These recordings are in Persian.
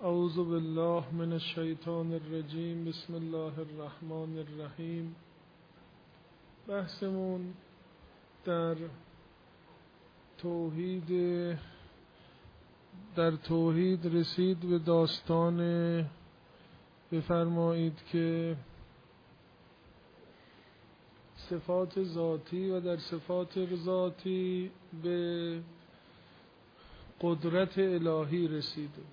اعوذ بالله من الشیطان الرجیم. بسم الله الرحمن الرحیم. بحثمون در توحید رسید به داستان بفرمایید که صفات ذاتی و در صفات ذاتی به قدرت الهی رسیده.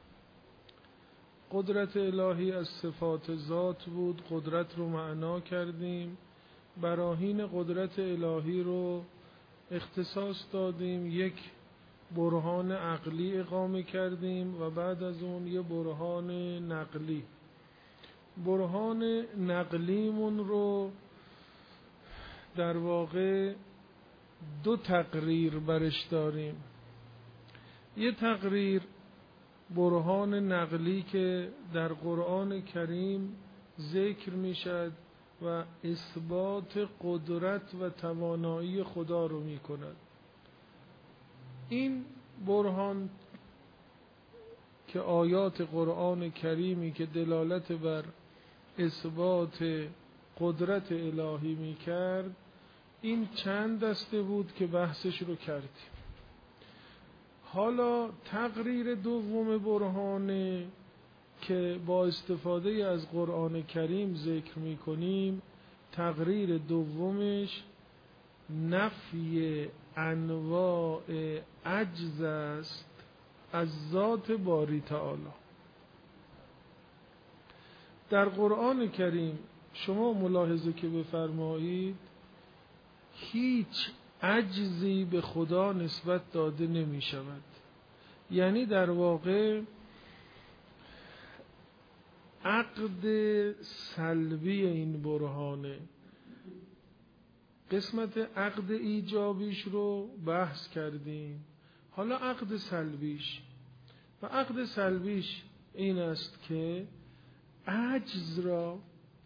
قدرت الهی از صفات ذات بود، قدرت رو معنا کردیم، براهین قدرت الهی رو اختصاص دادیم، یک برهان عقلی اقامه کردیم و بعد از اون یه برهان نقلی. برهان نقلیمون رو در واقع دو تقریر برش داریم. یه تقریر برهان نقلی که در قرآن کریم ذکر میشد و اثبات قدرت و توانایی خدا رو میکند. این برهان که آیات قرآن کریمی که دلالت بر اثبات قدرت الهی میکرد، این چند دسته بود که بحثش رو کردیم. حالا تقریر دوم برهانه که با استفاده از قرآن کریم ذکر میکنیم، تقریر دومش نفی انواع عجز است از ذات باری تعالی. در قرآن کریم شما ملاحظه که بفرمایید هیچ عجزی به خدا نسبت داده نمی شود. یعنی در واقع عقد سلبی این برهانه. قسمت عقد ایجابیش رو بحث کردیم، حالا عقد سلبیش. و عقد سلبیش این است که عجز را،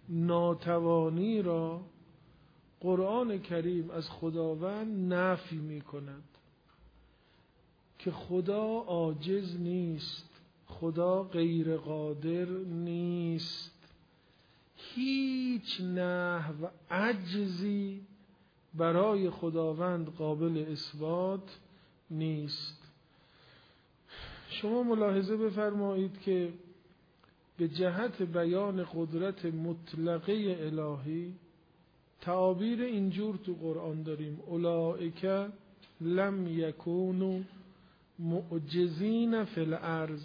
ناتوانی را قرآن کریم از خداوند نفی می کند که خدا عاجز نیست، خدا غیر قادر نیست، هیچ نحو عجزی برای خداوند قابل اثبات نیست. شما ملاحظه بفرمایید که به جهت بیان قدرت مطلقه الهی تعابیر اینجور تو قرآن داریم: اولئک لم یکونوا معجزین فی الارض.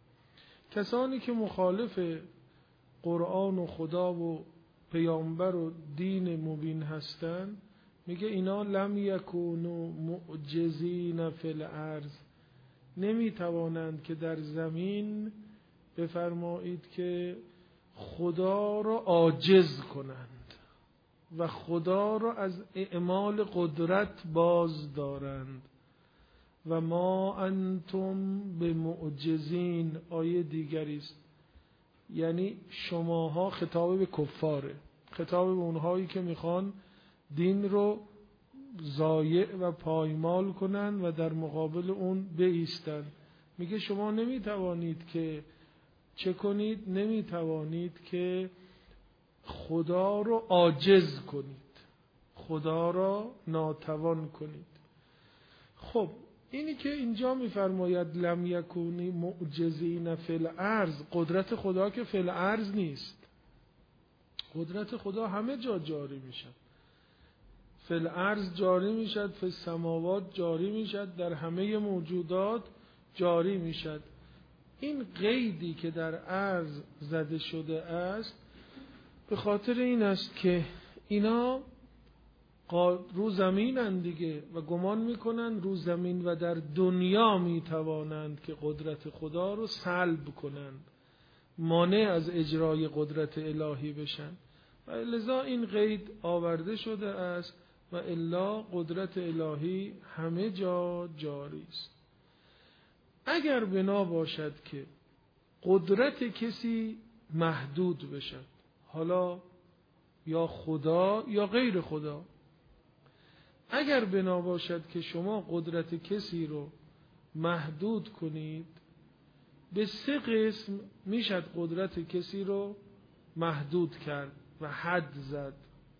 کسانی که مخالف قرآن و خدا و پیامبر و دین مبین هستند، میگه اینا لم یکونوا معجزین فی الارض، نمیتوانند که در زمین بفرمایید که خدا را عاجز کنند و خدا را از اعمال قدرت باز دارند. و ما انتم بمعجزین، آیه دیگری است. یعنی شماها، خطاب به کفاره، خطاب به اونهایی که میخوان دین رو ضایع و پایمال کنن و در مقابل اون بایستن. میگه شما نمیتوانید که چه کنید؟ نمیتوانید که خدا رو عاجز کنید، خدا را ناتوان کنید. خب اینی که اینجا میفرماید لم یکونی معجزین فی الارض، قدرت خدا که فی الارض نیست، قدرت خدا همه جا جاری میشد. فی الارض جاری میشد، فی السماوات جاری میشد، در همه موجودات جاری میشد. این قیدی که در ارض زده شده است به خاطر این است که اینا رو زمینن دیگه و گمان میکنن رو زمین و در دنیا میتوانند که قدرت خدا رو سلب کنند، مانع از اجرای قدرت الهی بشن، و لذا این قید آورده شده است و الا قدرت الهی همه جا جاری است. اگر بنا باشد که قدرت کسی محدود بشد، حالا یا خدا یا غیر خدا، اگر بنا باشد که شما قدرت کسی رو محدود کنید، به 3 قسم میشد قدرت کسی رو محدود کرد و حد زد.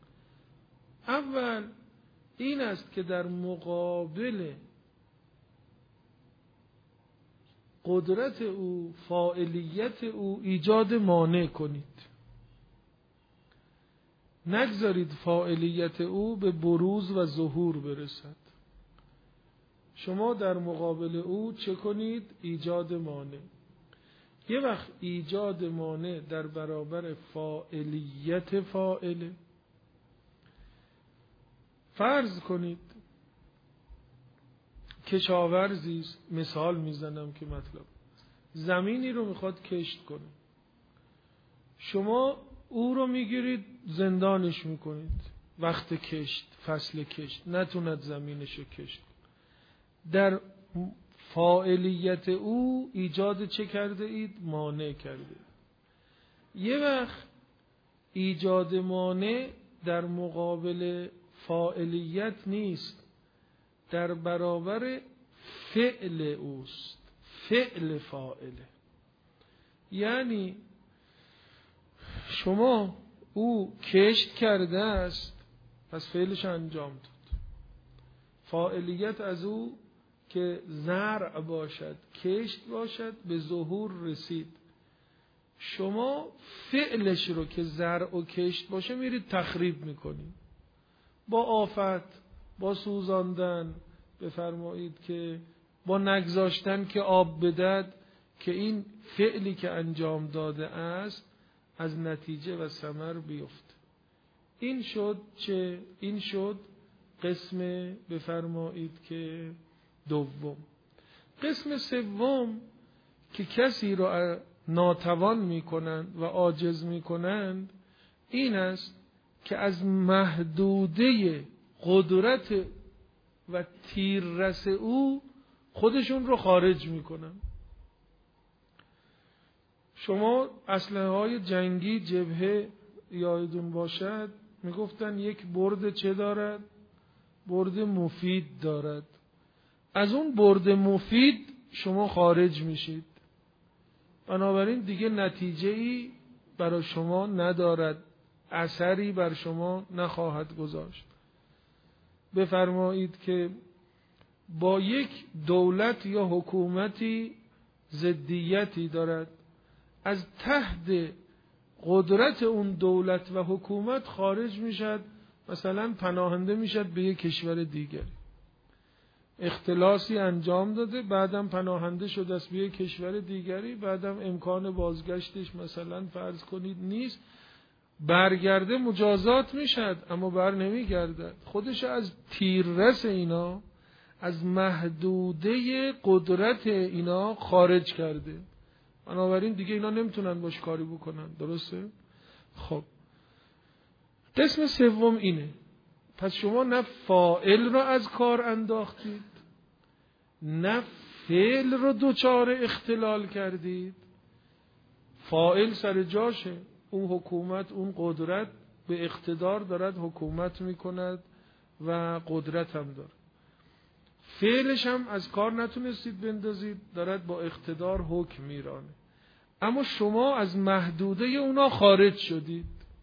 اول این است که در مقابل قدرت او، فاعلیت او، ایجاد مانع کنید. نگذارید فاعلیت او به بروز و ظهور برسد. شما در مقابل او چه کنید؟ ایجاد مانع. یه وقت ایجاد مانع در برابر فاعلیت فاعله. فرض کنید کشاورزی است، مثال میزنم که مطلب، زمینی رو میخواد کشت کنه. شما او رو میگیرید زندانش میکنید وقت کشت، فصل کشت، نتوند زمینش رو کشت. در فاعلیت او ایجاد چه کرده اید؟ مانع کرده. یه وقت ایجاد مانع در مقابل فاعلیت نیست، در برابر فعل اوست، فعل فاعله. یعنی شما او کشت کرده است، پس فعلش انجام داد. فاعلیت از او که زرع باشد، کشت باشد، به ظهور رسید. شما فعلش رو که زرع و کشت باشه میرید تخریب میکنید، با آفت، با سوزاندن، بفرمایید که با نگذاشتن که آب بدهد، که این فعلی که انجام داده است از نتیجه و ثمر بیفت. این شد چه؟ این شد قسم بفرمایید که دوم. قسم سوم که کسی را ناتوان میکنند و عاجز میکنند، این است که از محدوده قدرت و تیررس او خودشون رو خارج میکنن. شما اسلحه های جنگی جبهه یادتون باشد میگفتن یک برد چه دارد؟ برد مفید دارد. از اون برد مفید شما خارج میشید، بنابراین دیگه نتیجه‌ای برای شما ندارد، اثری بر شما نخواهد گذاشت. بفرمایید که با یک دولت یا حکومتی ضدیتی دارد، از تحت قدرت اون دولت و حکومت خارج میشد، مثلا پناهنده میشد به یک کشور دیگر، اختلاسی انجام داده، بعدم پناهنده شده است به یک کشور دیگری، بعدم امکان بازگشتش مثلا فرض کنید نیست، برگرده مجازات میشد، اما بر نمیگردد. خودش از تیررس اینا، از محدوده قدرت اینا خارج کرده، بنابراین دیگه اینا نمیتونن باش کاری بکنن. درسته؟ خب قسم سوم اینه. پس شما نه فاعل رو از کار انداختید، نه فعل رو دوچار اختلال کردید. فاعل سر جاشه، اون حکومت، اون قدرت به اقتدار دارد حکومت میکند و قدرت هم داره. فعلش هم از کار نتونستید بندازید، دارد با اقتدار حکم میرانه، اما شما از محدوده اونا خارج شدید.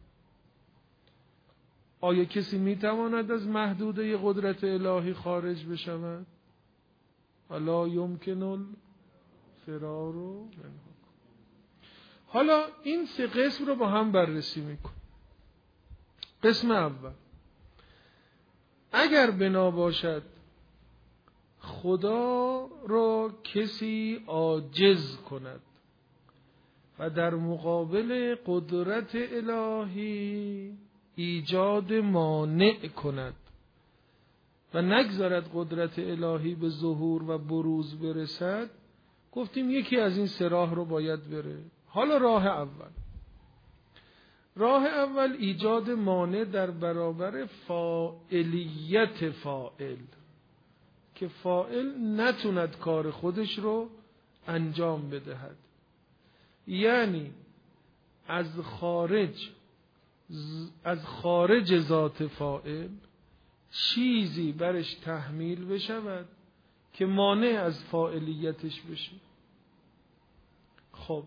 آیا کسی میتواند از محدوده قدرت الهی خارج بشود؟ الا یمکن الفرار منه. حالا این 3 قسم رو با هم بررسی میکنیم. قسم اول، اگر بنا باشد خدا را کسی عاجز کند و در مقابل قدرت الهی ایجاد مانع کند و نگذارد قدرت الهی به ظهور و بروز برسد، گفتیم یکی از این 3 راه رو باید بره. حالا راه اول ایجاد مانع در برابر فاعلیت فاعل، که فاعل نتوند کار خودش رو انجام بدهد، یعنی از خارج ذات فاعل چیزی برش تحمیل بشود که مانع از فاعلیتش بشه. خب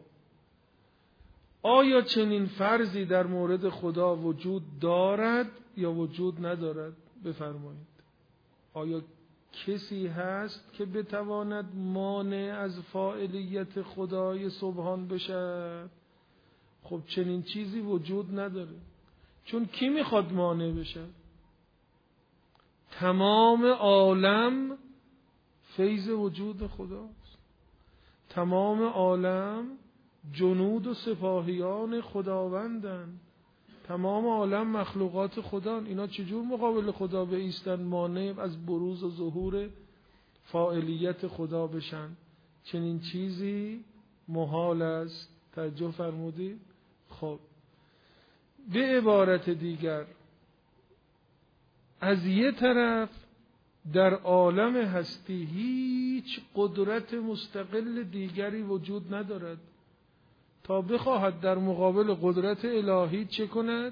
آیا چنین فرضی در مورد خدا وجود دارد یا وجود ندارد؟ بفرمایید. آیا کسی هست که بتواند مانع از فاعلیت خدای سبحان بشد؟ خب چنین چیزی وجود نداره. چون کی میخواد مانع بشه؟ تمام عالم فیض وجود خداست. تمام عالم جنود و سپاهیان خداوندن. تمام عالم مخلوقات خدان. اینا چجور مقابل خدا بایستن مانع از بروز و ظهور فاعلیت خدا بشن؟ چنین چیزی محال است. توجه فرمودید؟ خب به عبارت دیگر، از یه طرف در عالم هستی هیچ قدرت مستقل دیگری وجود ندارد تا بخواهد در مقابل قدرت الهی چه کند؟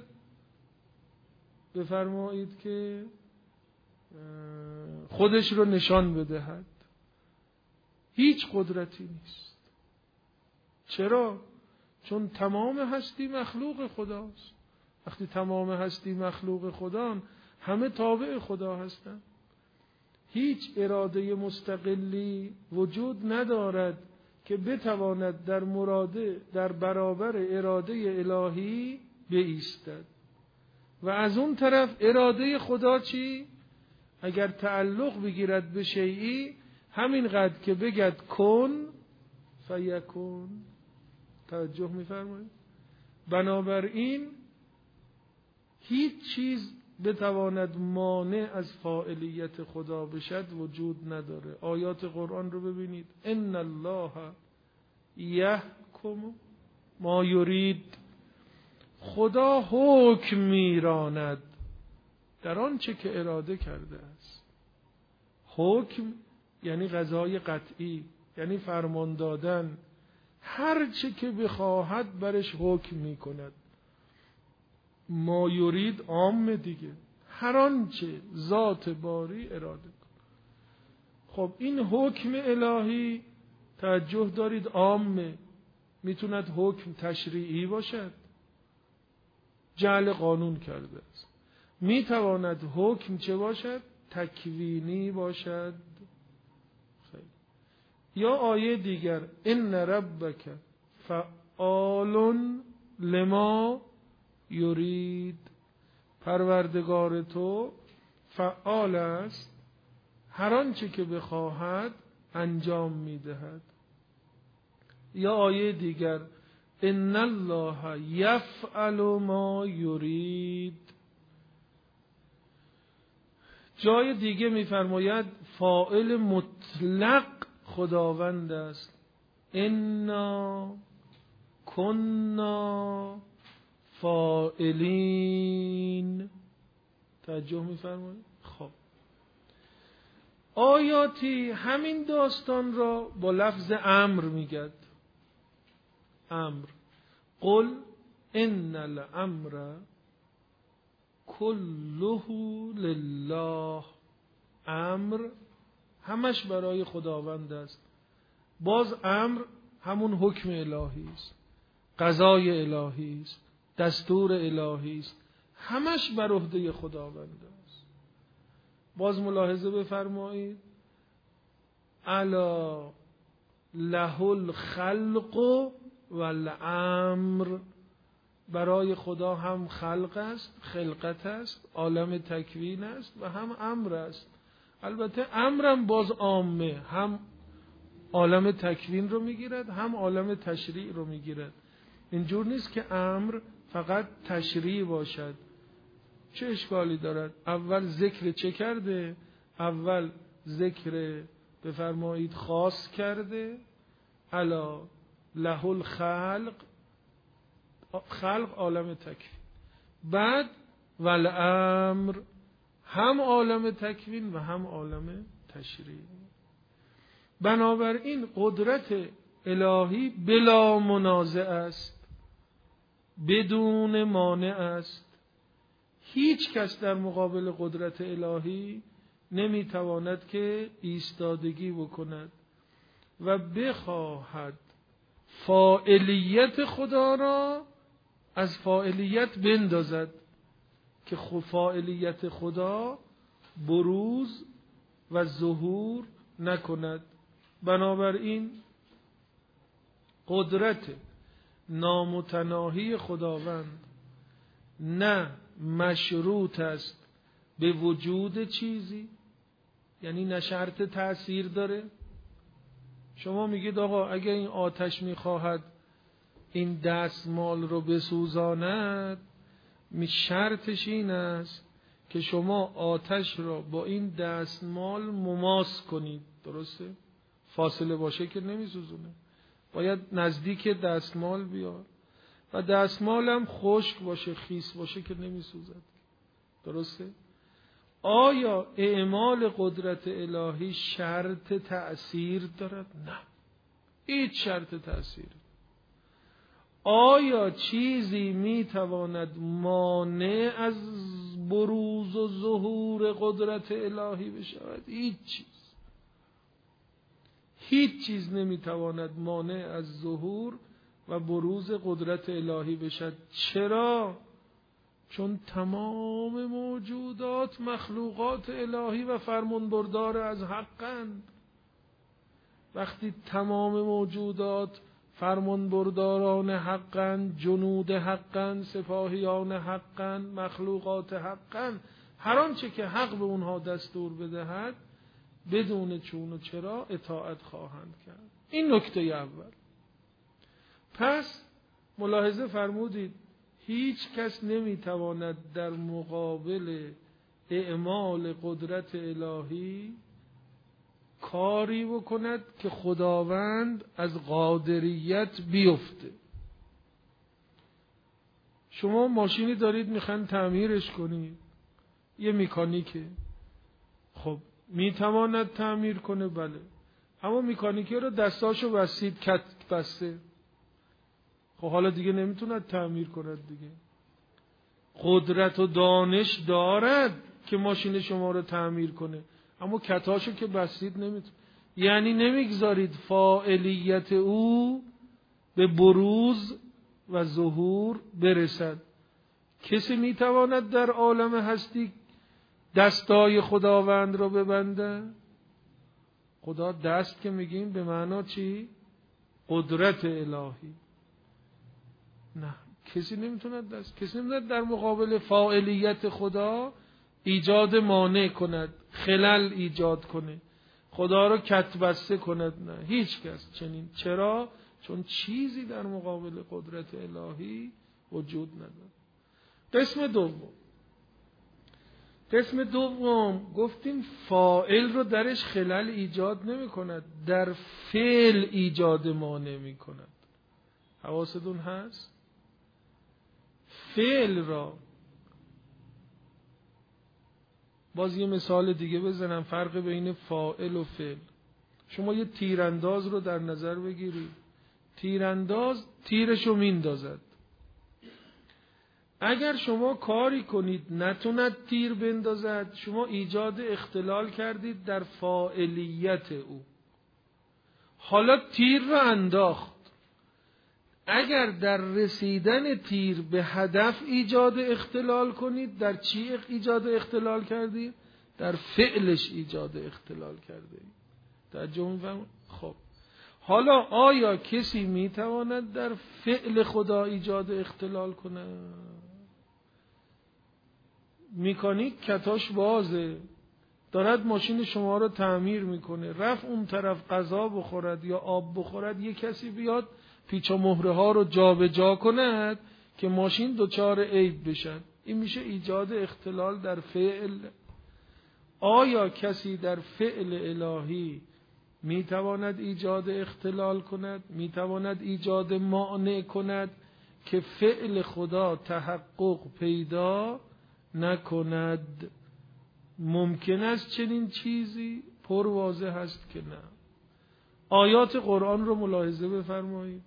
بفرمایید که خودش رو نشان بدهد. هیچ قدرتی نیست. چرا؟ چون تمام هستی مخلوق خداست. وقتی تمام هستی مخلوق خدان، همه تابع خدا هستند. هیچ اراده مستقلی وجود ندارد که بتواند در برابر اراده الهی بایستد. و از اون طرف اراده خدا چی؟ اگر تعلق بگیرد به شیئی، همینقدر که بگد کن فیکون. توجه می‌فرمایید؟ بنابراین هیچ چیز بتواند مانع از فاعلیت خدا بشد وجود نداره. آیات قرآن رو ببینید. ان الله یحکم ما یرید. خدا حکم میراند در آنچه که اراده کرده است. حکم یعنی قضای قطعی، یعنی فرمان دادن. هر چه که بخواهد برش حکم میکند. ما یرید عام دیگه، هر آنچه ذات باری اراده کند. خب این حکم الهی توجه دارید عامه. میتوند حکم تشریعی باشد، جعل قانون کرده است. میتواند حکم چه باشد؟ تکوینی باشد. یا آیه دیگر ان ربک فعال لما یرید. پروردگار تو فعال است، هر آنچه که بخواهد انجام میدهد. یا آیه دیگر ان الله یفعل ما یرید. جای دیگه میفرماید فاعل مطلق خداوند است. انا کنا فاعلین. توجه میفرمایید؟ خب آیاتی همین داستان را با لفظ امر میگد. امر. قل ان الامر کله لله. امر همش برای خداوند است. باز امر همون حکم الهی است، قضای الهی است، دستور الهی است. همش بر عهده خداوند است. باز ملاحظه بفرمایید. الا له الخلق والامر. برای خدا هم خلق است، خلقت است، عالم تکوین است و هم امر است. البته امرم باز عامه، هم عالم تکوین رو میگیرد هم عالم تشریع رو میگیرد. اینجور نیست که امر فقط تشریع باشد. چه اشکالی دارد؟ اول ذکر چه کرده؟ اول ذکر بفرمایید خاص کرده. الا له الخلق، خلق عالم تکوین. بعد والامر، هم عالم تکوین و هم عالم تشریع. بنابراین قدرت الهی بلا منازع است، بدون مانع است. هیچ کس در مقابل قدرت الهی نمیتواند که ایستادگی بکند و بخواهد فاعلیت خدا را از فاعلیت بندازد که فاعلیت خدا بروز و ظهور نکند. بنابراین قدرت نامتناهی خداوند نه مشروط است به وجود چیزی، یعنی نه شرط تأثیر داره. شما میگید آقا اگه این آتش میخواهد این دستمال رو بسوزاند، شرطش این است که شما آتش را با این دستمال مماس کنید. درسته؟ فاصله باشه که نمیسوزونه، باید نزدیک دستمال بیاد و دستمال هم خشک باشه، خیس باشه که نمیسوزد. درسته؟ آیا اعمال قدرت الهی شرط تأثیر دارد؟ نه، هیچ شرط تأثیر. آیا چیزی میتواند مانع از بروز و ظهور قدرت الهی بشود؟ هیچ چیز نمیتواند مانع از ظهور و بروز قدرت الهی بشود. چرا؟ چون تمام موجودات مخلوقات الهی و فرمانبردار از حقند. وقتی تمام موجودات فرمانبرداران حقند، جنود حقند، سپاهیان حقند، مخلوقات حقند، هر آنچه که حق به اونها دستور بدهد بدون چون و چرا اطاعت خواهند کرد. این نکته اول. پس ملاحظه فرمودید هیچ کس نمیتواند در مقابل اعمال قدرت الهی کاری بکند که خداوند از قادریت بیفته. شما ماشینی دارید میخواین تعمیرش کنید، یه مکانیکه، خب میتواند تعمیر کنه، بله، اما مکانیکه رو دستاشو بستید، کت بسته، خب حالا دیگه نمیتوند تعمیر کند دیگه. قدرت و دانش دارد که ماشین شما رو تعمیر کنه، اما کتاشو که بستید نمیتونه. یعنی نمیگذارید فاعلیت او به بروز و ظهور برسد. کسی میتواند در عالم هستی دستای خداوند رو ببنده؟ خدا دست که میگیم به معنا چی؟ قدرت الهی. نه، کسی نمیتوند کسی نمیتوند در مقابل فاعلیت خدا ایجاد مانع کند، خلل ایجاد کنه، خدا رو کتبسته کند. نه، هیچ کس چنین. چرا؟ چون چیزی در مقابل قدرت الهی وجود نداره. قسم دوم گفتیم فاعل رو درش خلل ایجاد نمی کند، در فعل ایجاد مانع می کند. حواستون هست؟ فعل را باز یه مثال دیگه بزنم، فرق بین فاعل و فعل. شما یه تیرانداز رو در نظر بگیرید. تیرانداز تیرشو میندازد. اگر شما کاری کنید نتوند تیر بندازد، شما ایجاد اختلال کردید در فاعلیت او. حالا تیر رو انداخت. اگر در رسیدن تیر به هدف ایجاد اختلال کنید، در چی ایجاد اختلال کردید؟ در فعلش ایجاد اختلال کردید. ترجمه فهم؟ خب حالا آیا کسی میتواند در فعل خدا ایجاد اختلال کنه؟ مکانیک کتاش بازه، دارد ماشین شما رو تعمیر میکنه، رفت اون طرف غذا بخورد یا آب بخورد، یه کسی بیاد پیچ و مهره ها رو جابجا کند که ماشین دچار عیب بشن. این میشه ایجاد اختلال در فعل. آیا کسی در فعل الهی میتواند ایجاد اختلال کند؟ میتواند ایجاد مانع کند که فعل خدا تحقق پیدا نکند؟ ممکن است چنین چیزی؟ پر واضح است که نه. آیات قرآن رو ملاحظه بفرمایید.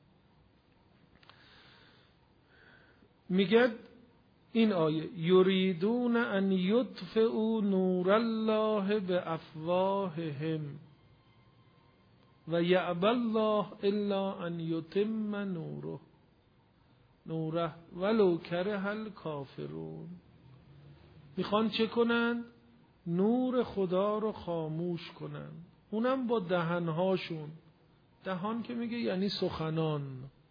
میگه این آیه یریدون ان یطفئوا نور الله بافواههم و یأبی الله الا ان یتم نوره ولو کره الکافرون. میخوان چه کنن؟ نور خدا رو خاموش کنن، اونم با دهنهاشون. دهان که میگه یعنی سخنان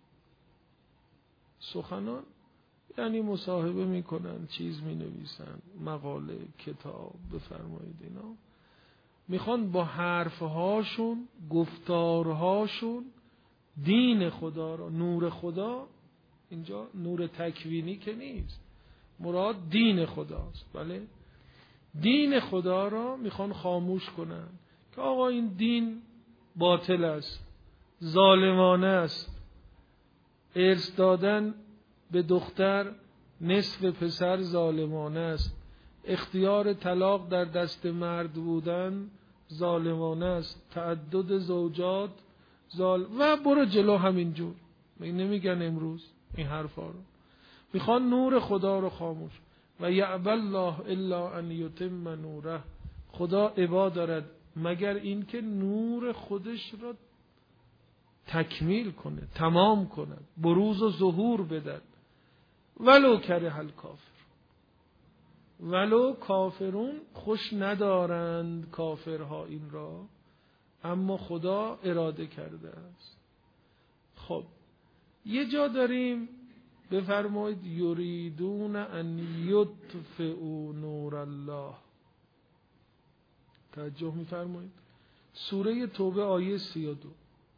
یعنی مصاحبه میکنن، چیز مینویسن، مقاله، کتاب، بفرمایید اینا. میخوان با حرفهاشون، گفتارهاشون دین خدا رو، نور خدا، اینجا نور تکوینی که نیست، مراد دین خداست، بله، دین خدا را میخوان خاموش کنن که آقا این دین باطل است، ظالمانه است، ارث دادن به دختر نصف پسر ظالمانه است، اختیار طلاق در دست مرد بودن ظالمانه است، تعدد زوجات و برو جلو همینجور. نمیگن امروز این حرفا رو؟ میخوان نور خدا رو خاموش. و یأبی الله الا ان یتم نوره، خدا ابا دارد مگر این که نور خودش را تکمیل کنه، تمام کنه، بروز و ظهور بدن. ولو کره الکافر، ولو کافرون خوش ندارند کافرها این را، اما خدا اراده کرده است. خب یه جا داریم بفرمایید یریدون ان یطفئوا نور الله. توجه میفرمایید سوره توبه آیه 32.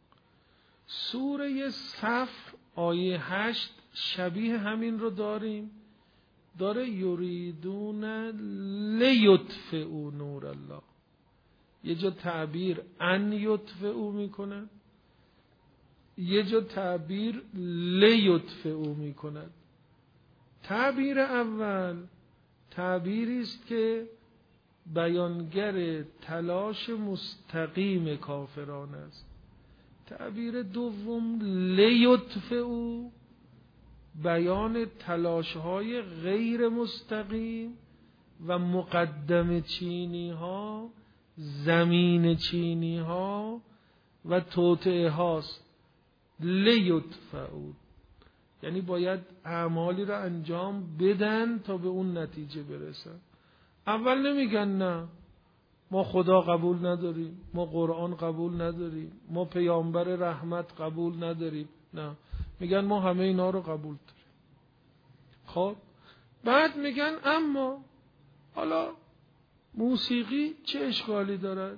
سوره صف آیه 8 شبیه همین رو داریم، داره یریدون لیطفئوا نور الله. یه جا تعبیر ان یطفئوا میکنن، یه جا تعبیر لیطفئوا میکنن. تعبیر اول تعبیری است که بیانگر تلاش مستقیم کافران است. تعبیر دوم لیطفئوا بیان تلاش‌های غیر مستقیم و مقدم چینی ها، زمین چینی ها و توطئه هاست. لیطفئوا یعنی باید اعمالی را انجام بدن تا به اون نتیجه برسن. اول نمیگن نه ما خدا قبول نداریم، ما قرآن قبول نداریم، ما پیامبر رحمت قبول نداریم، نه، میگن ما همه اینا رو قبول داریم. خب بعد میگن اما حالا موسیقی چه اشکالی دارد؟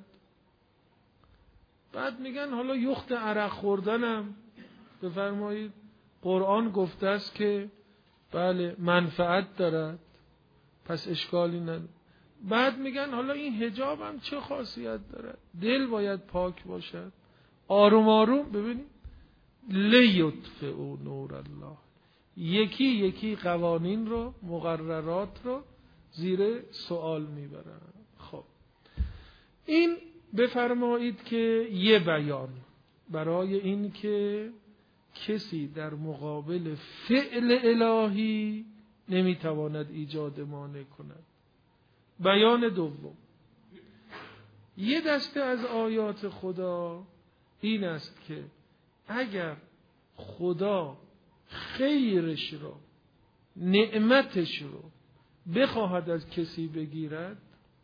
بعد میگن حالا یخت عرق خوردنم بفرمایید قرآن گفته است که بله منفعت دارد، پس اشکالی نداره. بعد میگن حالا این حجاب هم چه خاصیت دارد؟ دل باید پاک باشد. آروم آروم ببینید لیطفئوا نور الله، یکی یکی قوانین رو، مقررات رو زیر سوال میبرن. خب این بفرمایید که یه بیان برای این که کسی در مقابل فعل الهی نمیتواند ایجاد مانع کند. بیان دوم، یه دسته از آیات خدا این است که اگر خدا خیرش رو، نعمتش رو بخواهد از کسی بگیرد،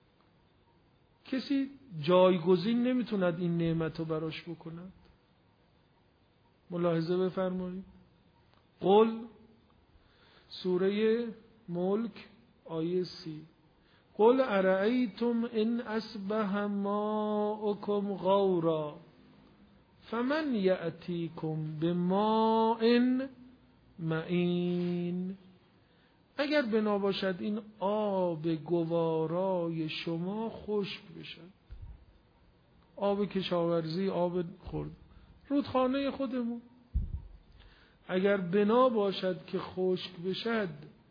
کسی جایگزین نمیتوند این نعمت رو براش بکند. ملاحظه بفرمایید. قل سوره ملک آیه 30 قل ارأیتم ان اصبح ماؤکم غورا فمن یأتیکم بماء معین. اگر بنا باشد این آب گوارای شما خشک بشد، آب کشاورزی، آب خورد، رودخانه خودمون، اگر بنا باشد که خشک بشد،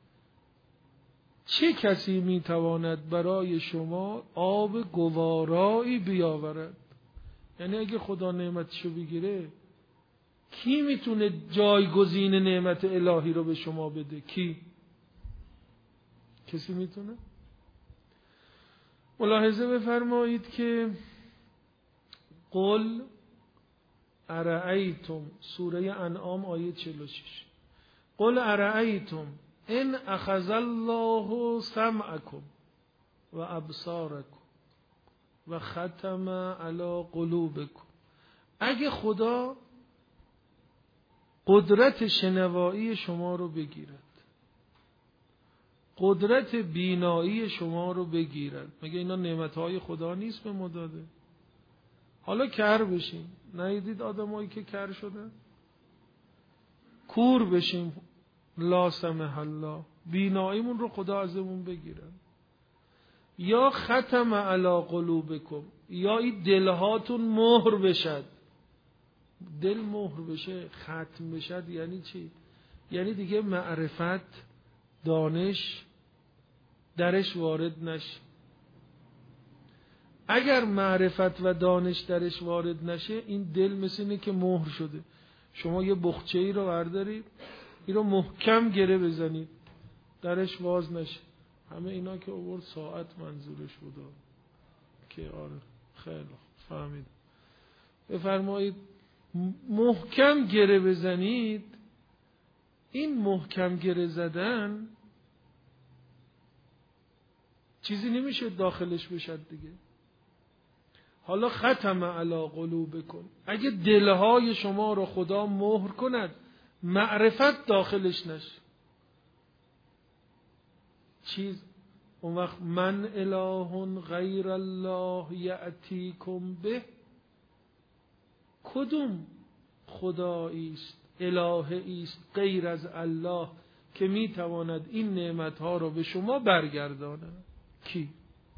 چه کسی میتواند برای شما آب گوارایی بیاورد؟ یعنی اگه خدا نعمتشو بگیره کی میتونه جایگزین نعمت الهی رو به شما بده؟ کی؟ کسی میتونه؟ ملاحظه بفرمایید که قل ارأیتم، سوره انعام آیه 46. قل ارأیتم ان اخذ الله سمعکم و ابصارکم و ختم علی قلوبکم. اگه خدا قدرت شنوایی شما رو بگیرد، قدرت بینایی شما رو بگیرد، مگه اینا نعمتهای خدا نیست به ما داده؟ حالا کر بشیم، ندیدید آدمایی که کر شدن؟ کور بشیم، لا سمح الله، بیناییمون رو خدا ازمون بگیره. یا ختم علی قلوبکم، یا این دلهاتون مهر بشد. دل مهر بشه، ختم بشد یعنی چی؟ یعنی دیگه معرفت، دانش درش وارد نشه. اگر معرفت و دانش درش وارد نشه، این دل مثل اینه که مهر شده. شما یه بخچه ای رو بردارید، این رو محکم گره بزنید، درش باز نشه. همه اینا که آورد ساعت منظورش بوده که آره خیلی فهمید. بفرمایید محکم گره بزنید. این محکم گره زدن چیزی نمیشه داخلش بشد دیگه. حالا ختم علی قلوبکم، اگه دلهای شما رو خدا مهر کند، معرفت داخلش نشه، چیز اون وقت من اله غیر الله یأتیکم به، کدوم خدایی است، الهی است غیر از الله که میتواند این نعمتها رو به شما برگرداند؟ کی؟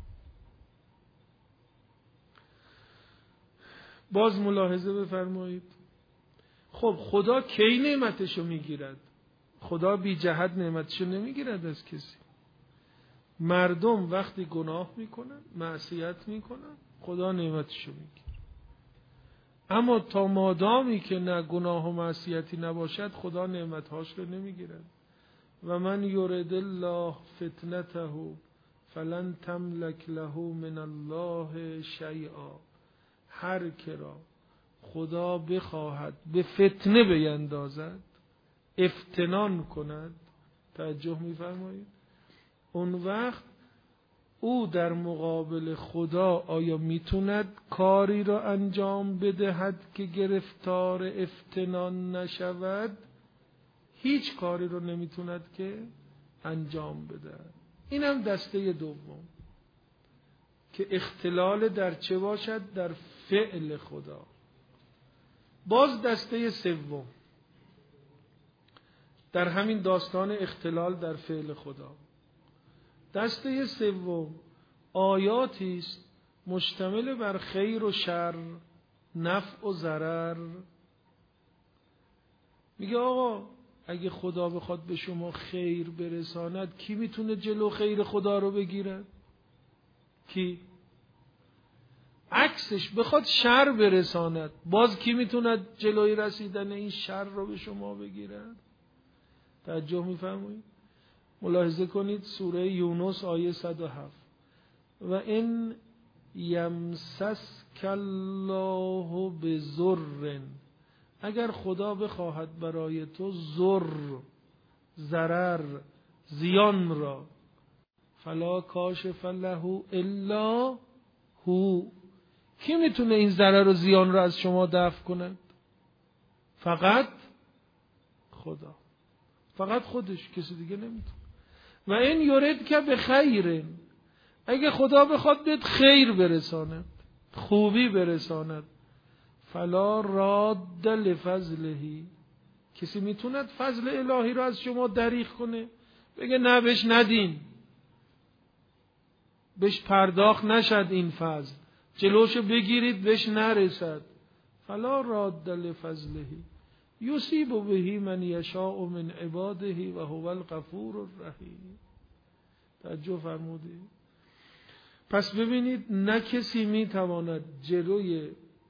باز ملاحظه بفرمایید. خب خدا کی نعمتشو میگیرد؟ خدا بی جهت نعمتشو نمیگیرد از کسی. مردم وقتی گناه میکنن، معصیت میکنن، خدا نعمتشو میگیره. اما تا مادامی که نه گناه و معصیتی نباشد، خدا نعمتهاش رو نمیگیرد. و من یرد الله فتنته فلن تملک له من الله شیئا. هر که را خدا بخواهد به فتنه بیندازد، افتنان کند، توجه میفرمایید، اون وقت او در مقابل خدا آیا میتوند کاری را انجام بدهد که گرفتار افتنان نشود؟ هیچ کاری رو نمیتوند که انجام بده. اینم دسته دوم که اختلال در چه باشد؟ در فعل خدا. باز دسته سوم در همین داستان اختلال در فعل خدا، دسته سوم آیاتی است مشتمل بر خیر و شر، نفع و ضرر. میگه آقا اگه خدا بخواد به شما خیر برساند، کی میتونه جلو خیر خدا رو بگیره؟ کی؟ عکسش بخواد شر برساند، باز کی میتونه جلوی رسیدن این شر رو به شما بگیره؟ توجه میفرمایید؟ ملاحظه کنید سوره یونس آیه 107. و ان یمسسک الله بضر، اگر خدا بخواهد برای تو ضرر، زیان را، فلا کاشف له الا هو، کی میتونه این ضرر و زیان را از شما دفع کند؟ فقط خدا، فقط خودش، کسی دیگه نمیتونه. و این یرید که به خیر، اگه خدا بخواد بهت خیر برساند، خوبی برساند، فلا راد لفضله، کسی میتوند فضل الهی را از شما دریغ کنه؟ بگه نه بهش ندین، بهش پرداخت نشد، این فضل جلوشو بگیرید بهش نرسد. فلا راد لفضله یصیب به من یشاء من عباده و هو الغفور الرحیم. توجه فرمودید؟ پس ببینید نه کسی میتواند جلوی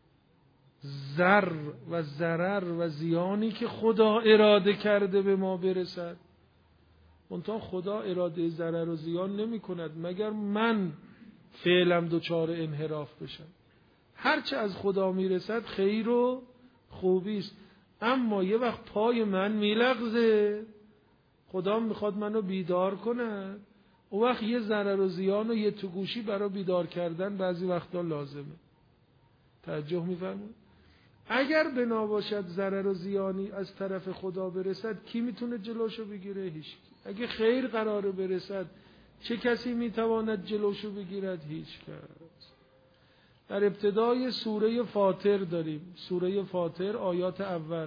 ضر و ضرر و زیانی که خدا اراده کرده به ما برسد. منتها خدا اراده ضرر و زیان نمی کند مگر من فعلم دچار انحراف بشم. هرچه از خدا میرسد خیر و خوبی است، اما یه وقت پای من میلغزه، خدا میخواد منو بیدار کنه، اون وقت یه ضرر و زیان و یه تو گوشی برای بیدار کردن بعضی وقتا لازمه. توجه میفرمایید؟ اگر بنا باشد ضرر و زیانی از طرف خدا برسد، کی میتونه جلوشو بگیره؟ هیچ. اگه خیر قراره برسد، چه کسی میتواند جلوشو بگیرد؟ هیچ کس. در ابتدای سوره فاطر داریم. سوره فاطر آیات اول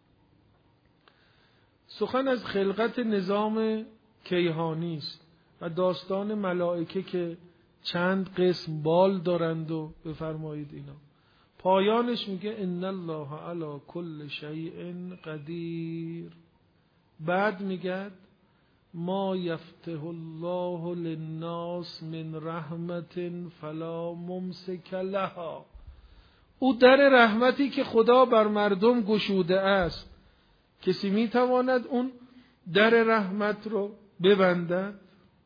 سخن از خلقت نظام کیهانی است و داستان ملائکه که چند قسم بال دارند و بفرمایید اینا. پایانش میگه ان الله علی کل شیء قدیر. بعد میگه ما یفتح الله للناس من رحمت فلا ممسک لها. او در رحمتی که خدا بر مردم گشوده است، کسی میتواند اون در رحمت رو ببندد،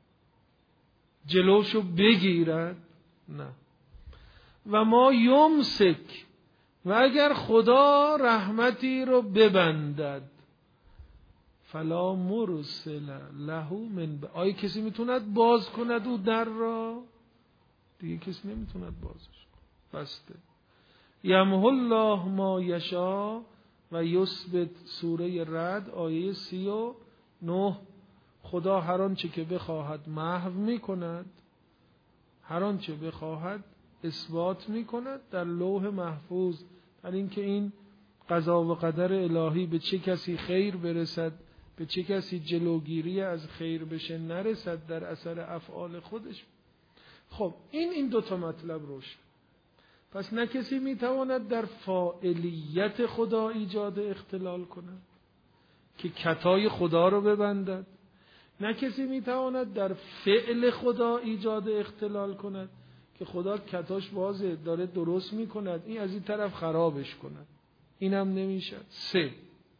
جلوشو بگیرد؟ نه. و ما یمسک، و اگر خدا رحمتی رو ببندد، فلا مرسل له من آیا کسی میتوند باز کند او در را؟ دیگه کسی نمیتوند بازش کند، بسته. یمحو الله ما یشاء و یثبت. سوره رعد آیه 39. خدا هر آنچه که بخواهد محو میکند، هر آنچه بخواهد اثبات میکند در لوح محفوظ. در اینکه این قضا و قدر الهی به چه کسی خیر برسد، به چه کسی جلوگیری از خیر بشه نرسد در اثر افعال خودش. خب این دو تا مطلب روشن. پس نه کسی میتواند در فاعلیت خدا ایجاد اختلال کند که کتای خدا رو ببندد، نه کسی میتواند در فعل خدا ایجاد اختلال کند که خدا کتاش بازه داره درست میکند، این از این طرف خرابش کند. اینم نمیشه. 3.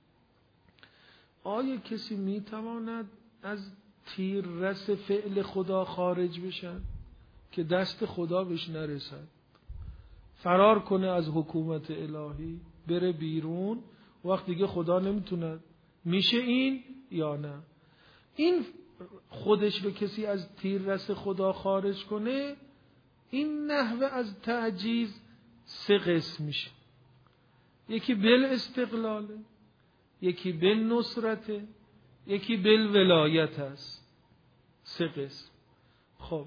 آیا کسی میتواند از تیررس فعل خدا خارج بشن که دست خدا بهش نرسد، فرار کنه از حکومت الهی، بره بیرون، وقت دیگه خدا نمیتونه؟ میشه این یا نه؟ این خودش رو کسی از تیررس خدا خارج کنه، این نحوه از تعجیز 3 قسم میشه. یکی بالاستقلاله، یکی بالنصرته، یکی بالولایت است. 3 قسم. خب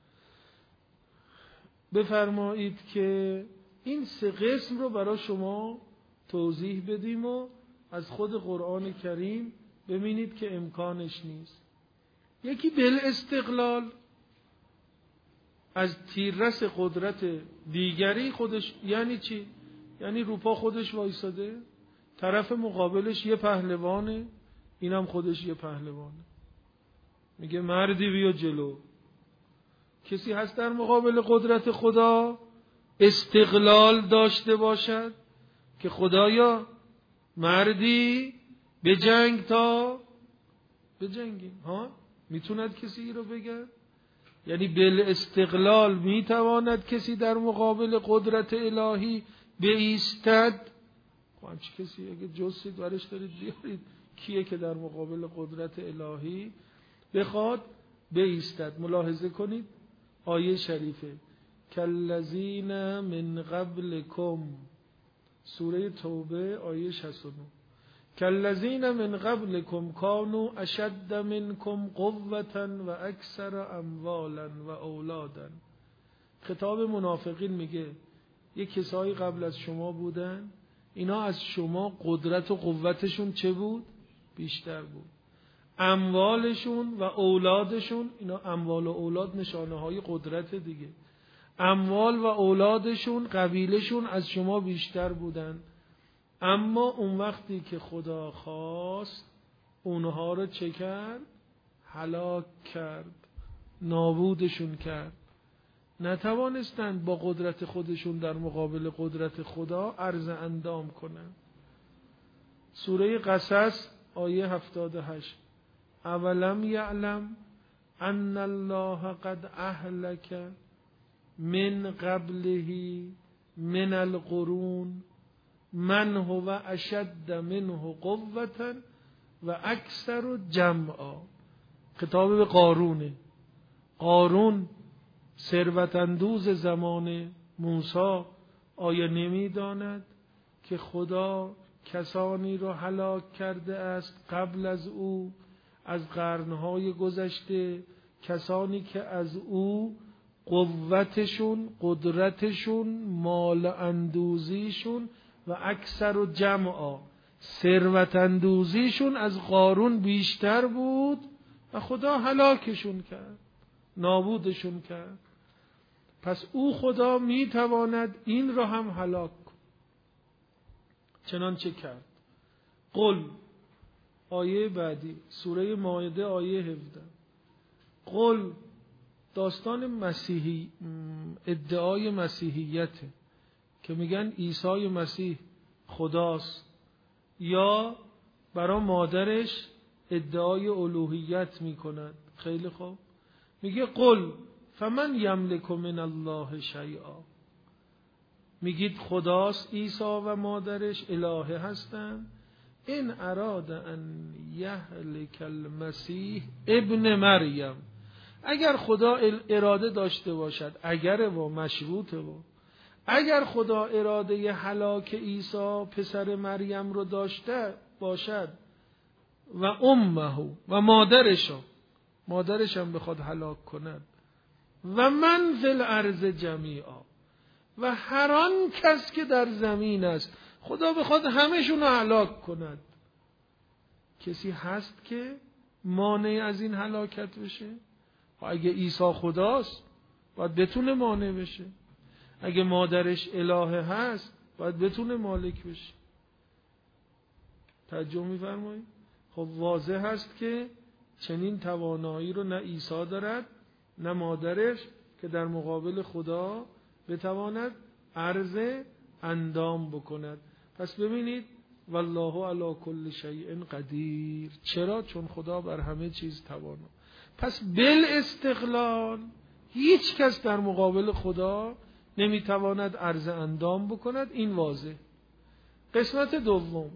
بفرمایید که این 3 قسم رو برای شما توضیح بدیم و از خود قرآن کریم ببینید که امکانش نیست. یکی بالاستقلال، از تیررس قدرت دیگری خودش. یعنی چی؟ یعنی روپا خودش وایساده، طرف مقابلش یه پهلوانه، اینم خودش یه پهلوانه، میگه مردی بیا جلو. کسی هست در مقابل قدرت خدا استقلال داشته باشد که خدایا مردی به جنگ تا بجنگیم؟ ها میتوند کسی ای رو بگه؟ یعنی بالاستقلال میتواند کسی در مقابل قدرت الهی بایستد؟ همچی کسی اگه جزید برش دارید بیارید، کیه که در مقابل قدرت الهی بخواد بایستد؟ ملاحظه کنید آیه شریفه کالذین من قبلکم، سوره توبه آیه 69. کالذین من قبلکم کانوا اشد منکم قوة و اکثر اموالا و اولادا. خطاب منافقین میگه یه کسایی قبل از شما بودن، اینا از شما قدرت و قوتشون چه بود؟ بیشتر بود. اموالشون و اولادشون، اینا اموال و اولاد نشانه های قدرت دیگه، اموال و اولادشون، قبیلشون از شما بیشتر بودن. اما اون وقتی که خدا خواست اونها رو چه کرد؟ هلاک کرد، نابودشون کرد. نتوانستند با قدرت خودشون در مقابل قدرت خدا عرض اندام کنند. سوره قصص آیه 78 اولم یعلم ان الله قد اهلک من قبله من القرون من هو اشد منه قوة و اکثر جمعا. خطاب به قارونه. قارون ثروت اندوز زمان موسی آیا نمی‌داند که خدا کسانی را هلاک کرده است قبل از او از قرنهای گذشته، کسانی که از او قوتشون، قدرتشون، مال اندوزیشون و اکثر و جمعا ثروت اندوزیشون از قارون بیشتر بود و خدا هلاکشون کرد، نابودشون کرد. پس او خدا میتواند این را هم هلاک کند. چنانچه کرد. قل، آیه بعدی سوره مائده آیه 17. قل داستان مسیحی، ادعای مسیحیته که میگن عیسی مسیح خداست یا برای مادرش ادعای الوهیت میکنند. خیلی خوب، میگه قل فمن یملک من الله شیئا. میگید خداست عیسی و مادرش الهه هستند. این اراد ان یهلک المسیح ابن مریم. اگر خدا اراده داشته باشد، اگر و مشروطه و اگر خدا اراده ی هلاک عیسی پسر مریم رو داشته باشد و امه و مادرش هم بخواد هلاک کند و من فی الارض جمیعا و هر آن کس که در زمین است، خدا بخواد همه‌شون رو هلاک کند، کسی هست که مانع از این هلاکت بشه؟ اگه عیسی خداست باید بتونه مانع بشه. اگه مادرش الهه هست باید بتونه مالک بشه. توجه می‌فرمایید؟ خب واضح هست که چنین توانایی رو نه عیسی دارد نه مادرش که در مقابل خدا بتواند عرض اندام بکند. پس ببینید والله علی کل شیء قدیر. چرا؟ چون خدا بر همه چیز توانا. پس بالاستقلال هیچ کس در مقابل خدا نمیتواند عرض اندام بکند. این واضح. قسمت دوم،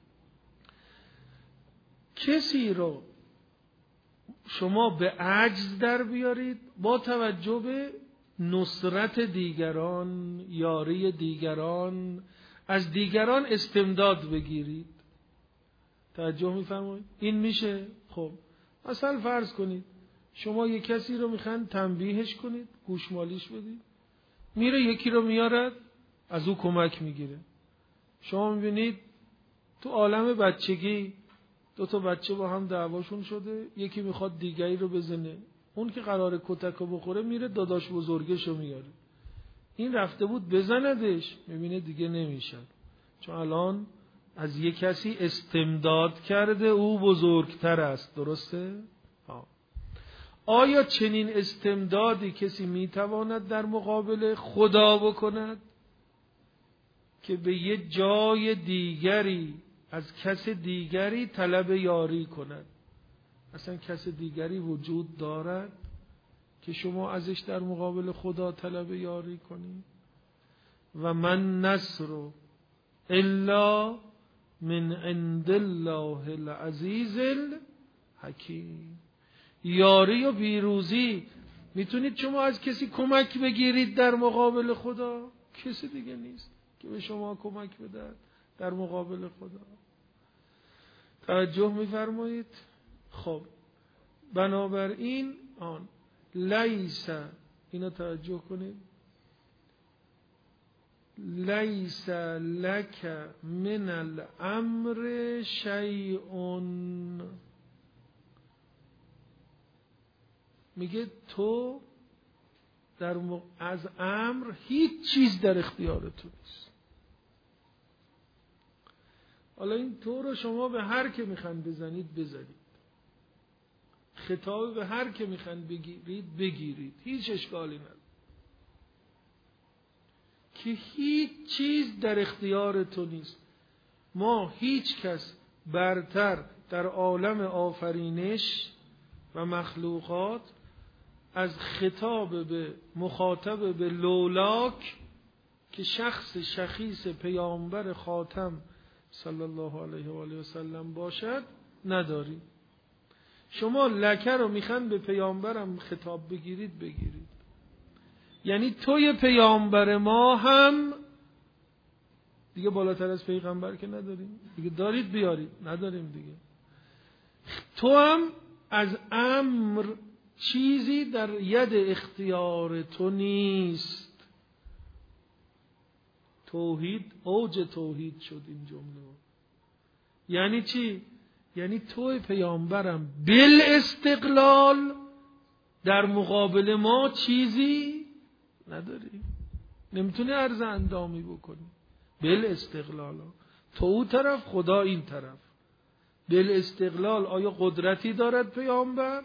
کسی رو شما به عجز در بیارید با توجه به نصرت دیگران، یاری دیگران، از دیگران استمداد بگیرید. توجه می‌فرمایید؟ این میشه. خب مثلا فرض کنید شما یک کسی رو میخواین تنبیهش کنید، گوشمالیش بدید، میره یکی رو میارد از او کمک میگیره. شما میبینید تو عالم بچگی دو تا بچه با هم دعواشون شده، یکی میخواد دیگری رو بزنه، اون که قراره کتکو بخوره میره داداش بزرگشو میاره، این رفته بود بزندش، میبینه دیگه نمیشه، چون الان از یک کسی استمداد کرده، او بزرگتر است. درسته؟ آیا چنین استمدادی کسی میتواند در مقابل خدا بکند که به یه جای دیگری از کس دیگری طلب یاری کند؟ اصلا کس دیگری وجود دارد که شما ازش در مقابل خدا طلب یاری کنید؟ و من نصر الا من عند الله العزیز الحکیم. یاری و پیروزی میتونید شما از کسی کمک بگیرید در مقابل خدا؟ کسی دیگه نیست که به شما کمک بده در مقابل خدا. توجه میفرمایید؟ خب بنابراین لیس، اینو توجه کنید، لیس لک من الامر شیء. میگه تو از امر هیچ چیز در اختیار تو نیست. حالا این تو رو شما به هر که میخواین بزنید بزنید، خطاب به هر که میخواین بگیرید بگیرید، هیچ اشکالی نداره، که هیچ چیز در اختیار تو نیست. ما هیچ کس برتر در عالم آفرینش و مخلوقات از خطاب به مخاطب به لولاک که شخص شخیص پیامبر خاتم صلی الله علیه و آله و سلم باشد نداریم. شما لکه رو میخوان به پیامبرم خطاب بگیرید. یعنی توی پیامبر ما هم دیگه بالاتر از پیغمبر که نداریم دیگه، دارید بیارید، نداریم دیگه. تو هم از امر چیزی در ید اختیار تو نیست. توحید، اوج توحید شد این جمله. یعنی چی؟ یعنی توی پیامبرم بالاستقلال در مقابل ما چیزی نداری، نمیتونی عرض اندامی بکنی. بالاستقلال تو اون طرف، خدا این طرف. بالاستقلال آیا قدرتی دارد پیامبر؟ نه.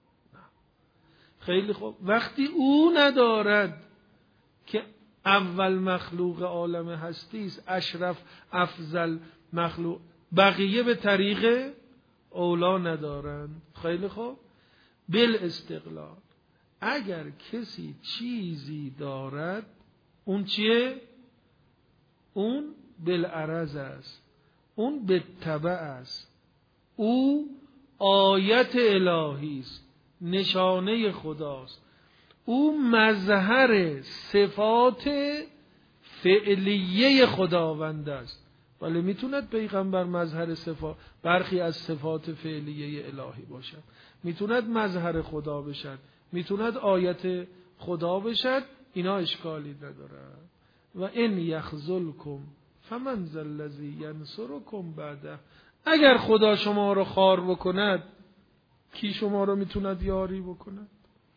خیلی خوب، وقتی او ندارد که اول مخلوق عالم هستی است، اشرف افضل مخلوق، بقیه به طریق اولا ندارند. خیلی خوب، بالاستقلال اگر کسی چیزی دارد اون چیه؟ اون بالعرض است، اون بالتبع است، او آیت الهی است، نشانه خداست، او مظهر صفات فعلیه خداوند است. ولی میتوند پیغمبر مظهر صفات، برخی از صفات فعلیه الهی باشد، میتوند مظهر خدا بشد، میتوند آیت خدا بشد، اینا اشکالی ندارد. و ان یخذلکم فمن ذا الذی ینصرکم بعده، اگر خدا شما رو خوار بکند کی شما رو میتوند یاری بکند؟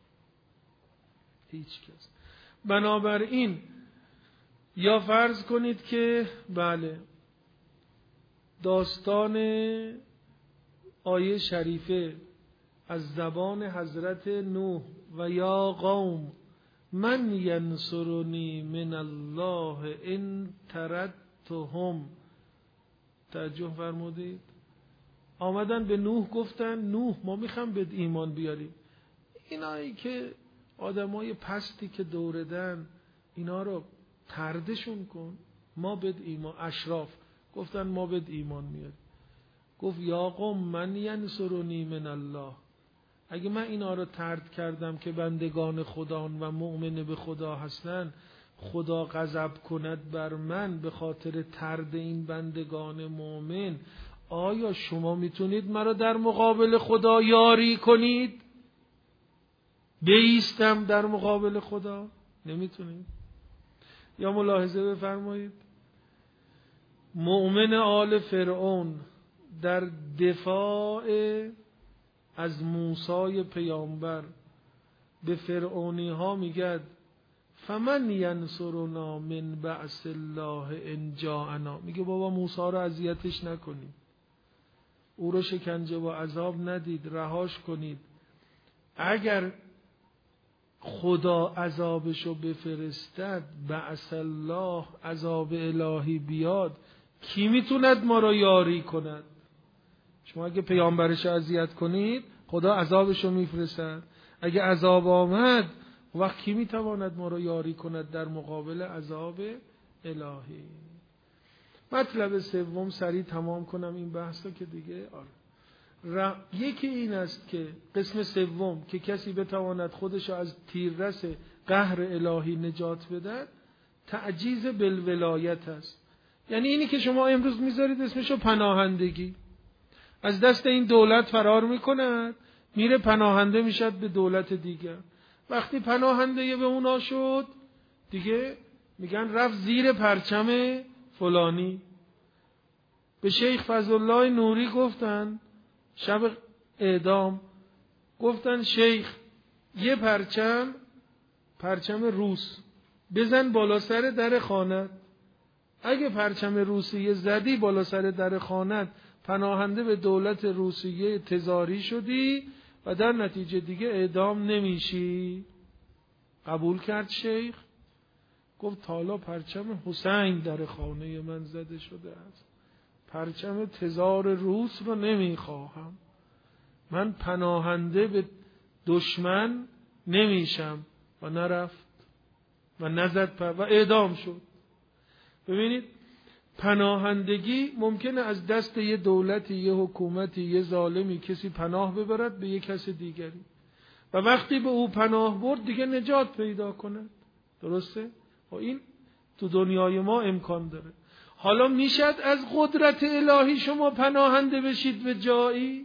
هیچ کس. بنابراین یا فرض کنید که بله داستان آیه شریفه از زبان حضرت نوح و یا قوم من ینصرنی من الله ان تردتهم، توجه فرمودید، آمدن به نوح گفتن نوح ما میخوام به ایمان بیاریم. اینایی که آدمای پستی که دوردن اینا رو تردشون کن، ما به ایمان. اشراف گفتن ما به ایمان میاریم. گفت یا قوم من ینصرنی من الله، اگه من اینا رو طرد کردم که بندگان خدا و مؤمن به خدا هستن، خدا غضب کند بر من به خاطر طرد این بندگان مؤمن، آیا شما میتونید مرا در مقابل خدا یاری کنید؟ بایستم در مقابل خدا؟ نمیتونید. یا ملاحظه بفرمایید مؤمن آل فرعون در دفاع از موسی پیامبر به فرعونی ها میگه فمن ینصرنا من بعث الله ان جاءنا، میگه بابا موسی رو اذیتش نکنید، او رو شکنجه و عذاب ندید، رهاش کنید. اگر خدا عذابشو بفرستد، بعث الله، عذاب الهی بیاد، کی میتوند ما رو یاری کند؟ شما اگه پیامبرش اذیت کنید خدا عذابشو میفرستد، اگه عذاب آمد وقت کی میتواند ما رو یاری کند در مقابل عذاب الهی؟ مطلب سوم سریع تمام کنم این بحثا که دیگه یکی این است که قسم سوم که کسی بتواند خودش از تیررس قهر الهی نجات بده، تعجیز بالولایت است. یعنی اینی که شما امروز میذارید اسمشو پناهندگی، از دست این دولت فرار میکند میره پناهنده میشد به دولت دیگر. وقتی پناهنده به اونا شد دیگه میگن رفت زیر پرچم فلانی. به شیخ فضل الله نوری گفتن شب اعدام، گفتن شیخ یه پرچم روس بزن بالا سر در خانت، اگه پرچم روسیه زدی بالا سر در خانت پناهنده به دولت روسیه تزاری شدی و در نتیجه دیگه اعدام نمیشی. قبول کرد شیخ، گفت حالا پرچم حسین در خانه من زده شده است، پرچم تزار روس رو نمیخواهم، من پناهنده به دشمن نمیشم. و نرفت و نزد و اعدام شد. ببینید پناهندگی ممکنه از دست یه دولتی، یه حکومتی، یه ظالمی کسی پناه ببرد به یه کس دیگری و وقتی به او پناه برد دیگه نجات پیدا کنه. درسته؟ و این تو دنیای ما امکان داره. حالا میشد از قدرت الهی شما پناهنده بشید به جایی؟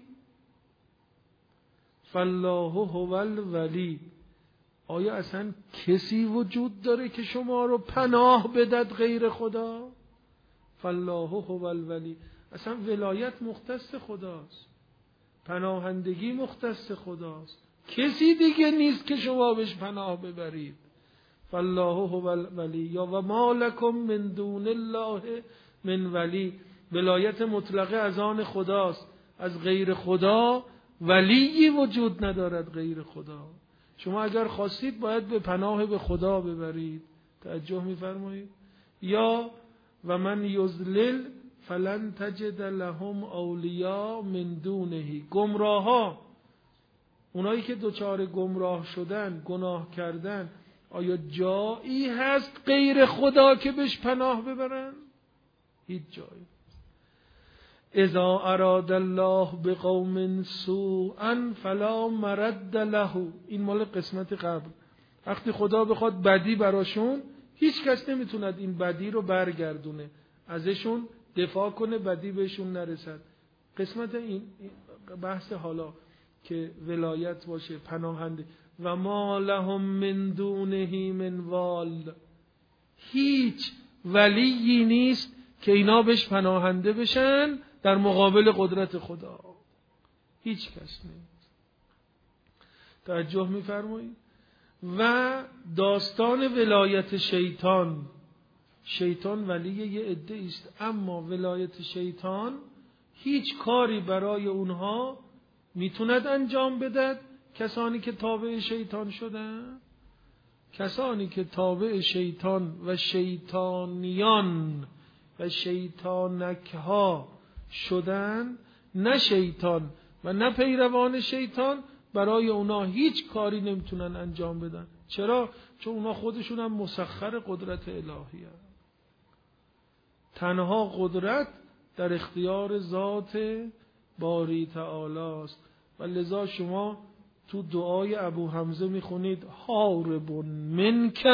فالله هو الولی. آیا اصلا کسی وجود داره که شما رو پناه بدد غیر خدا؟ فالله هو الولی. اصلا ولایت مختص خداست، پناهندگی مختص خداست، کسی دیگه نیست که شما بهش پناه ببرید. فالله هو الولی یا و ما لکم من دون الله من ولی. ولایت مطلقه از آن خداست، از غیر خدا ولی وجود ندارد. غیر خدا شما اگر خواستید باید به پناه به خدا ببرید. توجه می‌فرمایید؟ یا و من یضلل فلن تجد لهم اولیاء من دونه. گمراها، اونایی که دچار گمراه شدن، گناه کردن، آیا جایی هست غیر خدا که بهش پناه ببرن؟ هیچ جایی. اذا اراد الله بقوم سوءا فلا مرد له. این مال قسمت قبل. وقتی خدا بخواد بدی براشون، هیچ کس نمیتوند این بدی رو برگردونه، ازشون دفاع کنه بدی بهشون نرسد. قسمت این بحث حالا که ولایت باشه، پناهنده. و ما لهم من دونه من وال. هیچ ولیی نیست که اینا بهش پناهنده بشن در مقابل قدرت خدا. هیچ کس نیست. توجه می‌فرمایید؟ و داستان ولایت شیطان، شیطان ولی یه عده است، اما ولایت شیطان هیچ کاری برای اونها میتوند انجام بدد؟ کسانی که تابع شیطان شدن، کسانی که تابع شیطان و شیطانیان و شیطانکها شدن، نه شیطان و نه پیروان شیطان برای اونا هیچ کاری نمیتونن انجام بدن. چرا؟ چون اونا خودشون هم مسخر قدرت الهی هست. تنها قدرت در اختیار ذات باری تعالی است. و لذا شما تو دعای ابو حمزه میخونید هارب منک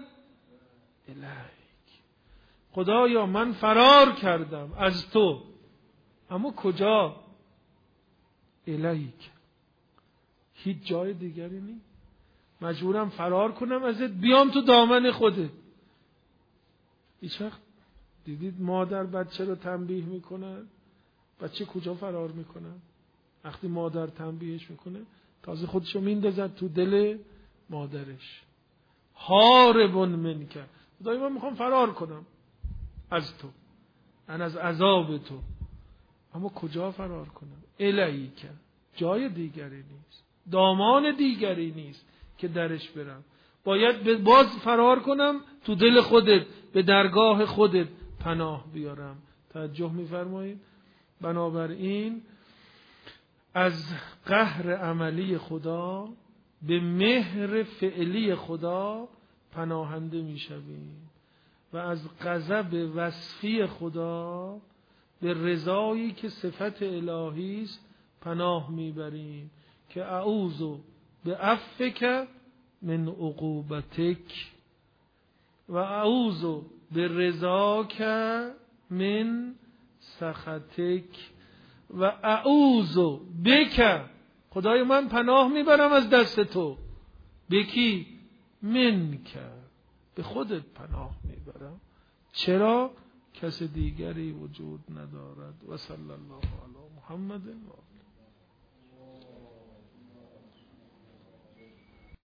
الیک. خدایا من فرار کردم از تو، اما کجا؟ الیک. هیچ جای دیگری نیست. مجبورم فرار کنم ازت، بیام تو دامن خودت. هیچ وقت دیدید مادر بچه رو تنبیه میکنه؟ بچه کجا فرار میکنه؟ وقتی مادر تنبیهش میکنه تازه خودشو میندازد تو دل مادرش. هارب منک. خدای من میخوام فرار کنم از تو، من از عذاب تو، اما کجا فرار کنم؟ الیک. جای دیگری نیست، دامان دیگری نیست که درش برم. باید باز فرار کنم تو دل خودت، به درگاه خودت پناه بیارم. توجه میفرمایید؟ بنابراین از قهر عملی خدا به مهر فعلی خدا پناهنده میشویم و از غضب وصفی خدا به رضایی که صفت الهی است پناه میبریم که اعوذ بعفوک من عقوبتک و اعوذ برضاک من سخطک و اعوذ بک. خدای من پناه میبرم از دست تو. بکی؟ منک. به خودت پناه میبرم. چرا؟ کس دیگری وجود ندارد. و صلی الله علی محمد و